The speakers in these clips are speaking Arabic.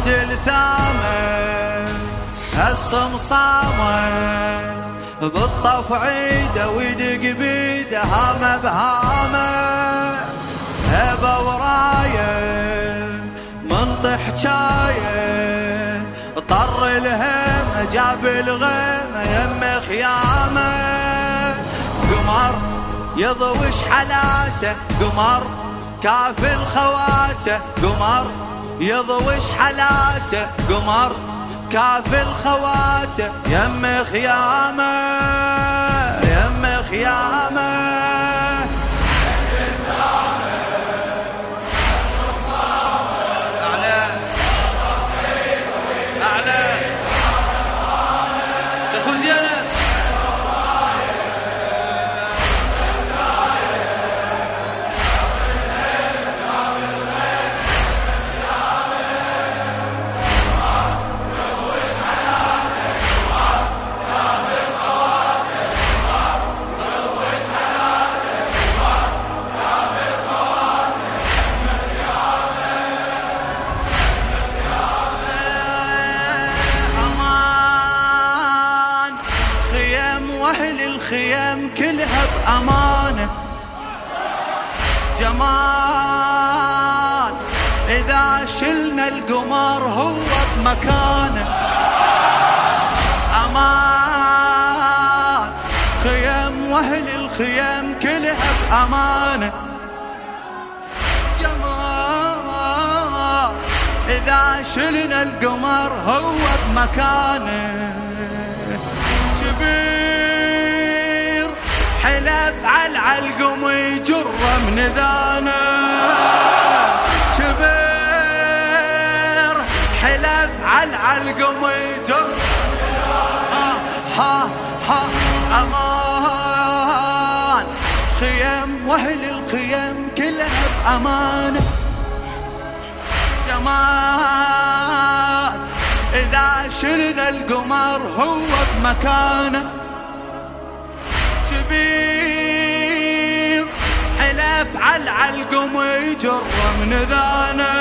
شد الثامن الصمصامة بالطف عيده ويدق بيده هامه بهامه هبه ورايه منطح حجايه طر الهم جاب الغيمه يم خيامه قمر يضوش حالاته قمر كافل خواته قمر يضوش حالاته قمر كافل خواته يم خيامه يم خيامه أهل الخيام كلها بأمانة جمال إذا شلنا القمر هو بمكانه أمان خيام وأهل الخيام كلها بأمانة جمال إذا شلنا القمر هو بمكانه حلف على القم يجره من ذانه كبير حلف على القم يجره ها امان خيام واهل الخيام كلها بامانه جمال اذا شلنا القمر هو بمكانه كبير حلف على القم يجره من ذانه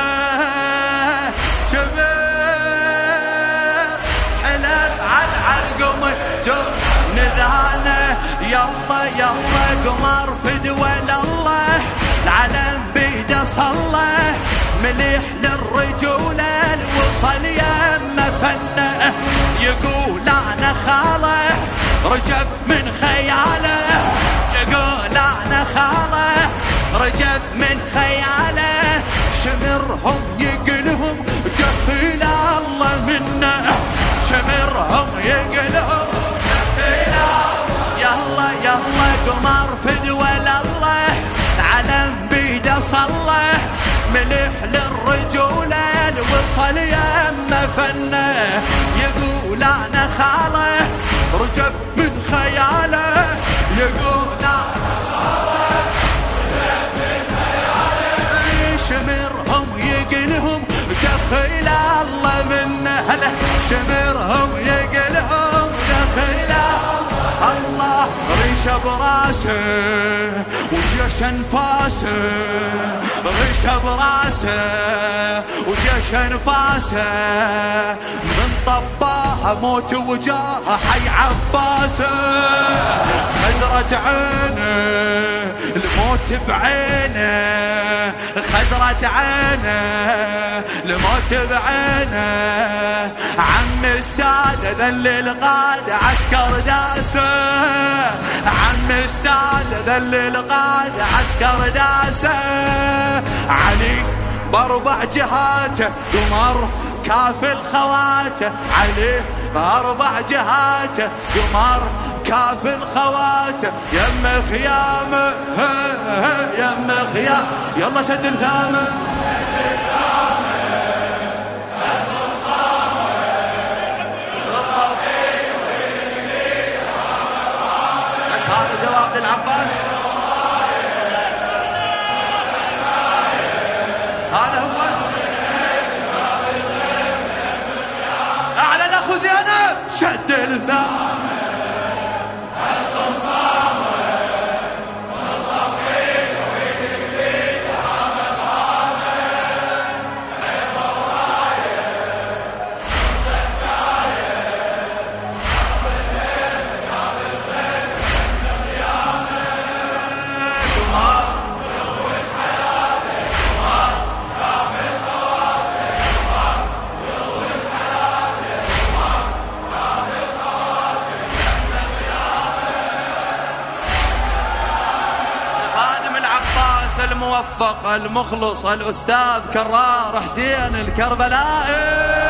كبير حلف على القم يجره من ذانه يلا يلا قمر فدوى لله العلم بيده صلى مليح للرجولة الوصل يمه فنه يقول انا خاله رجف من خياله يقول انا خاله رجف من خياله شمرهم يقلهم دخيل الله منه شمرهم يقلهم دخيل يلا يلا قمر فدوى لله العلم بيده صلى مليح للرجولة الوصل يمه فنه يقول انا خاله رجف من خياله يقول انا خاله رجف من خياله شمرهم يقلهم دخيل الله منه هلا شمرهم يقلهم دخيل الله ريشه براسه وجيش انفاسه ريشه براسه وجيش انفاسه من طباها موت وجاها حي عباسه خزرة عينه الموت بعينه خزرة عينه الموت بعينه عم السادة ذل القادة عسكر داسه عم السادة ذل القادة عسكر داسه علي باربع جهاته قمر كافل خواته عليه باربع جهاته قمر كافل خواته يم خيامه يم خيام يلا شد الثامه بس هذا جواب للعباس هذا هو أعلى الأخ زينب شد الثامن وفق المخلص الأستاذ كرار حسين الكربلائي.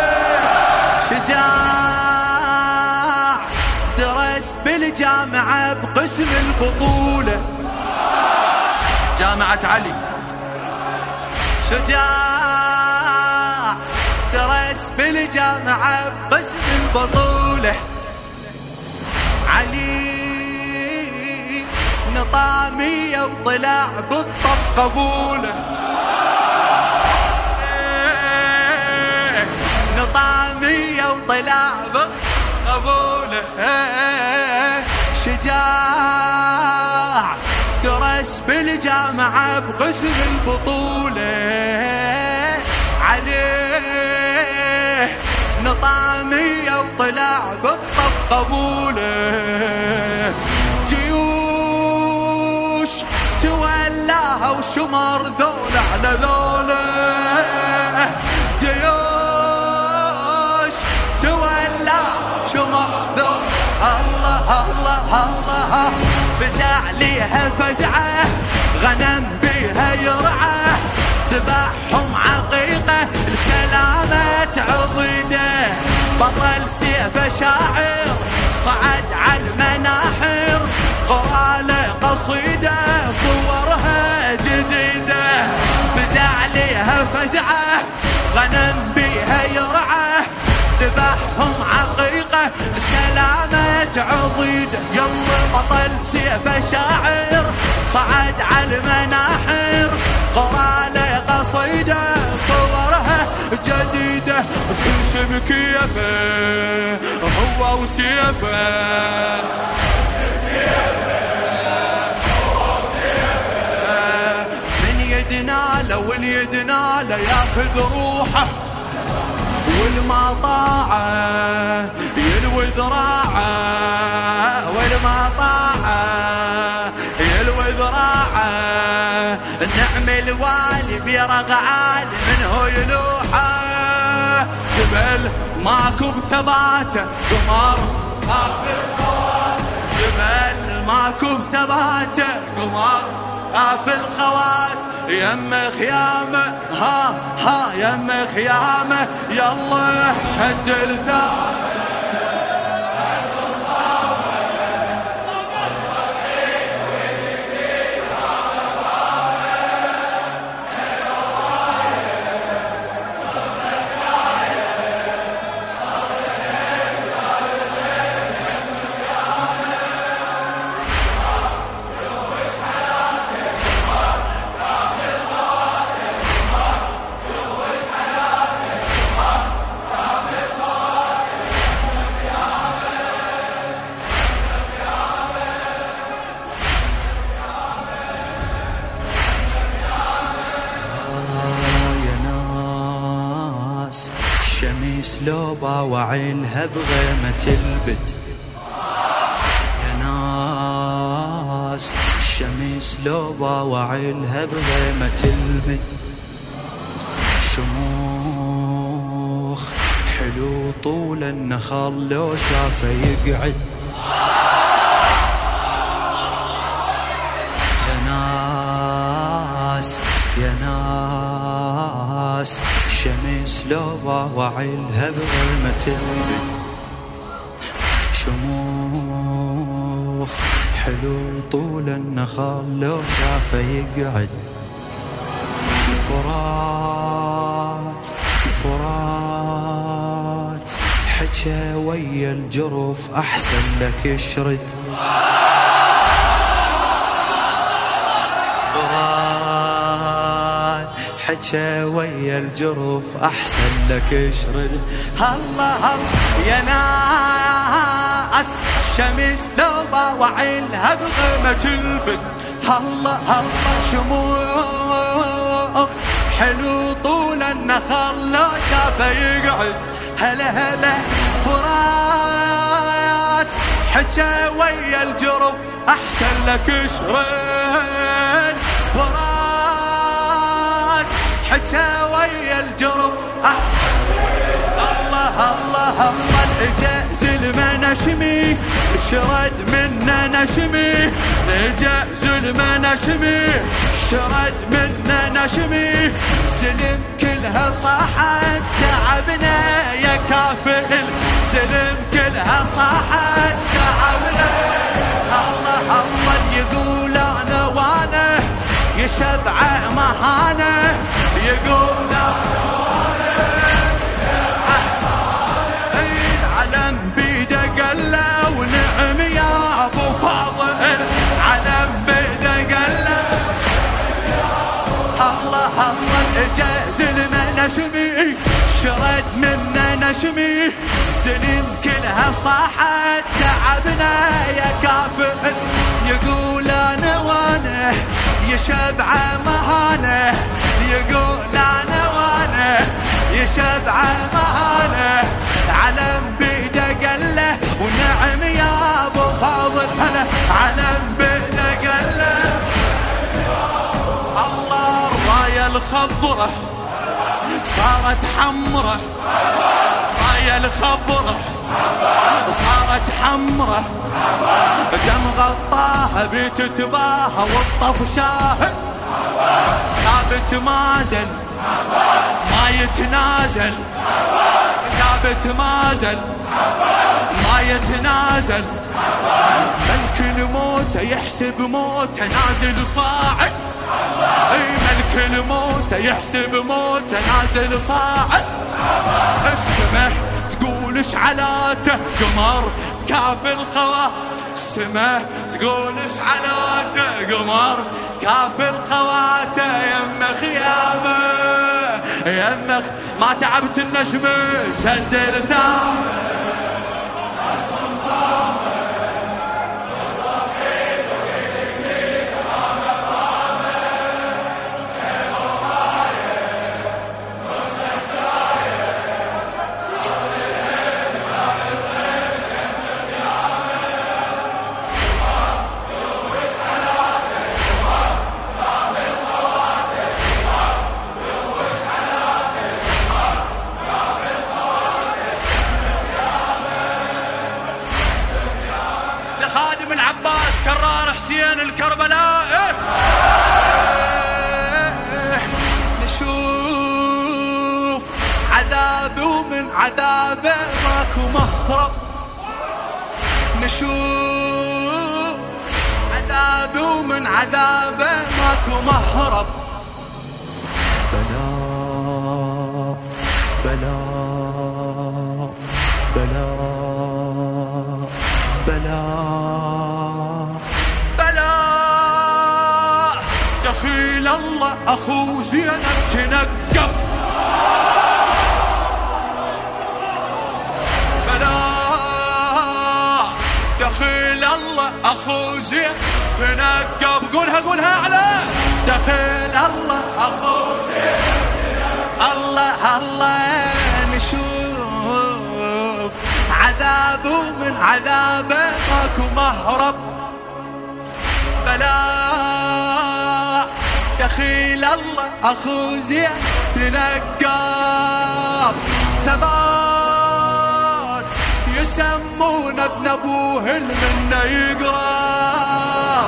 شجاع درس بالجامعة بقسم البطولة، جامعة علي. شجاع درس بالجامعة بقسم البطولة. علي نطامية وطلع بالطف قبوله. نطامية وطلع بالطف قبوله. شجاع درس بالجامعة بقسم البطولة. عليه نطامية وطلع بالطف قبوله. جيوش تولاها وشمر ذول على ذوله. جيوش تولى شمر ذول. الله الله الله فزع ليها فزعه، غنم بيها يرعى، ذبحهم عقيقه لسلامة عضيده. بطل سيفه شاعر صعد على المناحر، قراله قصيده صورها جديده. فزع ليها فزعه، غنم بيها يرعى، ذبحهم عقيقه لسلامة عضيده. يلا بطل سيفه شاعر صعد على المناحر، قراله قصيده صورها جديده. وكل شي بكيفه هو وسيفه. من يدناله واليدناله ياخذ روحه، والما طاعه يلوي ذراعه. والما طاعه يلوي ذراعه. النعم الوالي برغ عالي منه يلوحه. جبل ماكو بثباته قمر خاف الخوات. جبل ماكو بثباته قمر خاف الخوات. يم خيامه ها يم خيامه، يلا شد الثار. الشمس لو باوعلها بغيمة البد. يا ناس الشمس لو باوعلها بغيمة البد. شموخ حلو طول النخل لو شافه يقعد. يا ناس يا ناس الشمس لو باوعلها بغيمة البد. شموخ حلو طول النخل لو شافه يقعد. الفرات الفرات حكى ويا الجرف أحسن لك يشرد. حكى ويا الجرف أحسن لك يشرد. الله يا ناس الشمس لو باوعلها بغيمة البد. الله شموخ حلو طول النخل لو شافه يقعد. هلا هلا فرات حكى ويا الجرف أحسن لك يشرد. فرات حكى ويا الجرف. الله الله الله اجا زلمه نشمي شرد منا نشمي. اجا زلمه نشمي شرد منا نشمي سلم كلها صاحت تعبنا يا كافل سلم كلها صاحت تعبنا الله الله يقول انا وانا يشبع مهانه يقول انا العلم بيده قله ونعم يا ابو فاضل علم بيده قله الله الله جازل من نشمي شرد منا نشمي سلم كلها صاحت تعبنا يا كافر يقول انا وانا يشبع مهانه يقول انا وانا يشبع مهانه علم بيده قله ونعم يا ابو فاضل هلا علم بيده قله الله الرايه الخضره صارت حمره رايه الخضره صارت حمره دم غطاها بتتباهى والطف شاهد ثابت مازل ما يتنازل ثابت مازل ما يتنازل ملك الموت يحسب موت نازل صاعد ملك الموت يحسب موت نازل صاعد السماء تقول اشعلاته قمر كافي الخوا السماء تقول اشعلاته قمر كافي الخواته يم خيامه يم ما تعبت النجم شد الثامه خادم العباس كرار حسين الكربلاء نشوف عذابه ومن عذابه ماكو مهرب نشوف عذابه ومن عذابه ماكو مهرب بلا بلا بلا بلا دخيل الله اخو زينب تنقب بلا دخيل الله اخو زينب تنقب قولها على دخيل الله اخو زينب الله الله نشوف عذابه من عذابه ماكو مهرب بلا دخيل الله اخو زين تنقب ثبات يسمون ابن ابوه منا يقرب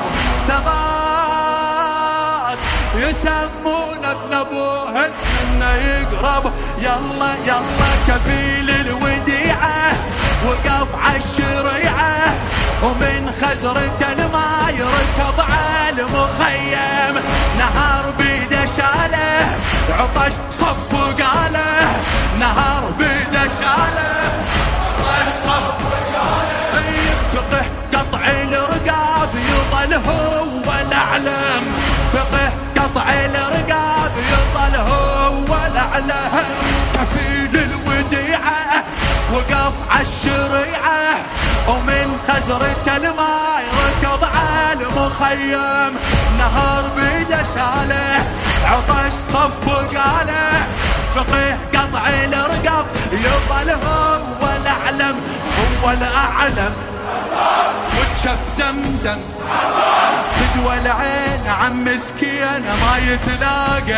ثبات يسمون ابن ابوه منا يقرب يلا يلا كفيل الوديعه وقف عالشريعة ومن خزرة ما يركض عالمخيم نهار بيده شاله عطش صف وقاله نهار بيده شاله عطش صف وقاله فقه قطع الرقاب يظل هو الأعلم فقه قطع الرقاب يظل هو الأعلم كفيل الوديعة وقف عالشريعة ومن خزرة الماء ركض عالمخيم نهار بيده شاله عطش صف وقاله فقيه قطع الرقاب يظل هو الأعلم هو الأعلم وتشف زمزم فدوى العين عم مسكين ما يتلاقى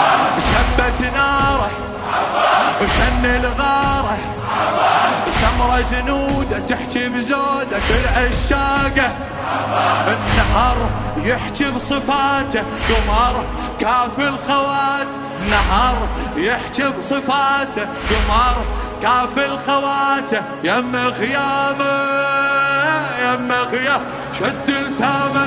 شبت ناره وشن الغاره سمر عبره جنوده تحكي بزوده كل عشاقه. النهر يحكي بصفاته قمر كافي الخوات. نهر يحكي بصفاته قمر كافي الخوات. يم خيامه يم خيامه شد الثامه.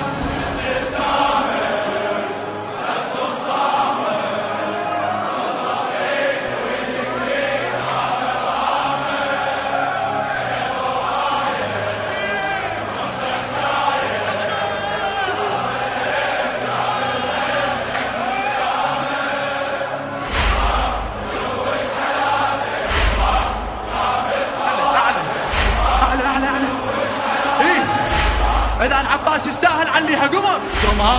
إذا العباس يستاهل عليها قمر قمر.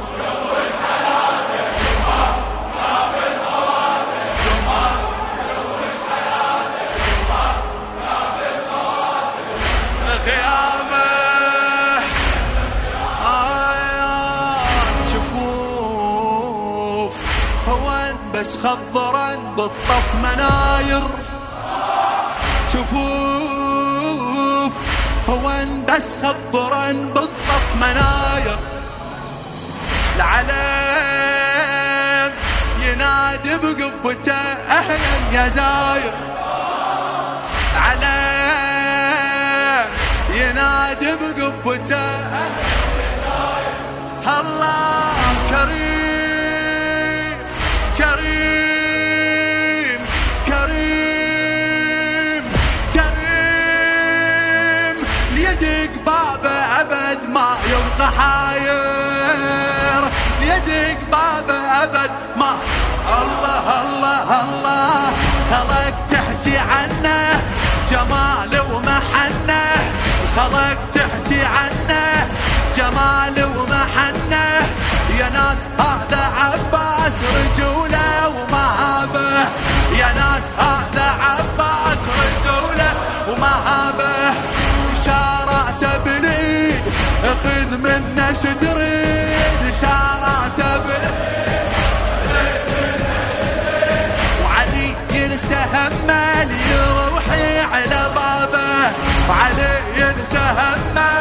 خيامه شفوف هون بس خضرا بالطف مناير. شفوف هون بس خضرا بالطف مناير. العلم ينادي بقبته اهلا يا زاير. العلم ينادي بقبته اهلا يا زاير. الله كريم كريم كريم كريم ليدق بابه أبد ما يبقى حاير. ليدق بابه أبد ما. الله الله الله خلق تحكي عنه جمال ومحنه. خلق تحكي عنه جمال ومحنه. يا ناس هذا عباس رجوله ومهابه. يا ناس هذا عباس رجوله ومهابه. شارعته باليد خذ منه شتريد. شارعته باليد وعلي ينسى همه ليروحي على بابه. وعلي ينسى همه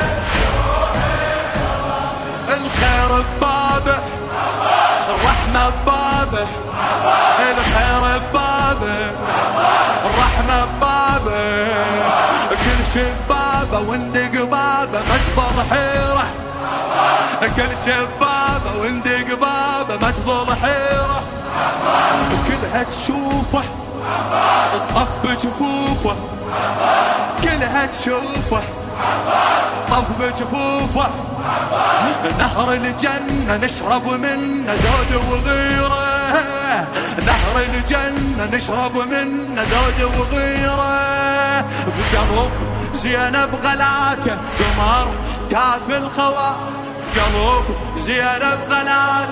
الخير ببابه الرحمه ببابه. الخير ببابه الرحمه ببابه. كل شي بابه وندق بابه ما تظل حيره. كل شي بابه وندق بابه ما تظل حيره. كلها تشوفه الطف بجفوفه. كلها تشوفه طف بجفوفه. نهر الجنة نشرب منه زود وغيره. نهر الجنة نشرب منه زود وغيره. بقلب زينب غلاته قمر كافي الخوات. قلب زينب غلاته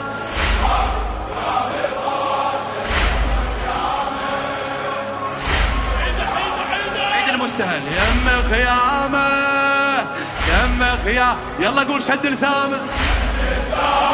عيد المستهل. يم خيامه يم خيام يلا قول شد الثامن.